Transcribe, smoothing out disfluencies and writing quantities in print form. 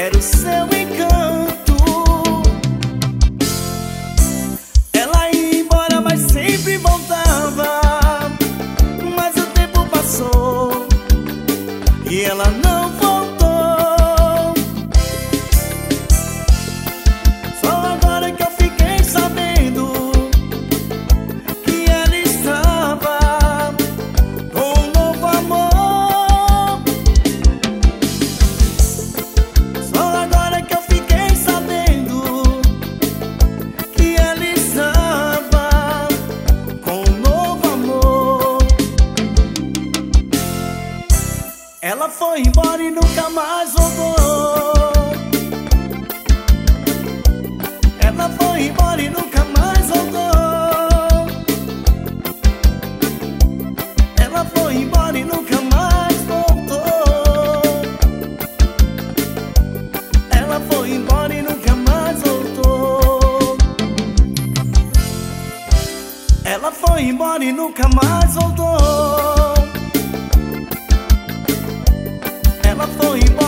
era o seu encanto. Ela ia embora, mas sempre voltava. Mas o tempo passou e ela não voltou. Só agora que eu fiquei sabendo que ela estava com um novo amor. Só agora que eu fiquei sabendo que ela estava com um novo amor. Ela foi embora e nunca mais voltou. Ela foi embora e nunca mais voltou. Ela foi embora e nunca mais voltou. Ela foi embora e nunca mais voltou. Ela foi embora e nunca mais voltou. Ela foi embora.